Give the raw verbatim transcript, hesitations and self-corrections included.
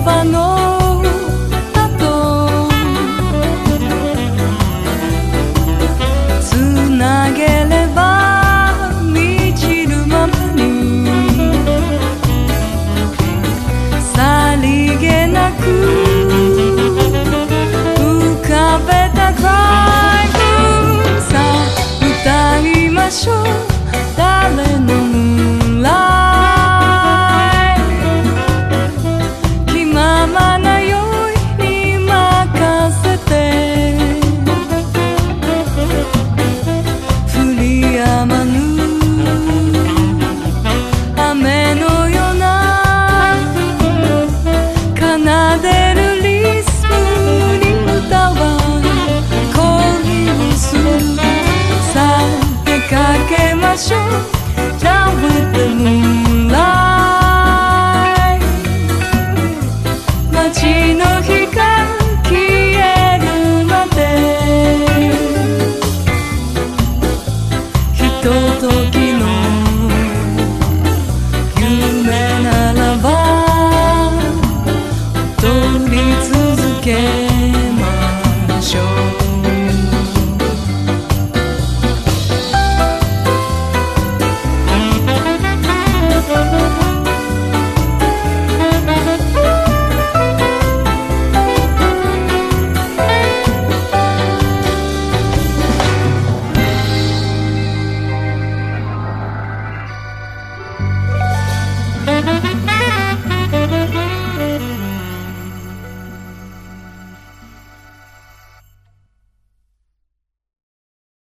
葉の後つなげれば満ちるままにさりげなく浮かべたクライムさあ歌いましょう誰のムーンライト気ままな酔いに任せて降り止まぬ雨のような奏でるリズムに歌は恋をするさあ出かけましょう Down with the moonlight 街の光消えるまでひとときの夢ならば踊り続けましょうThank you.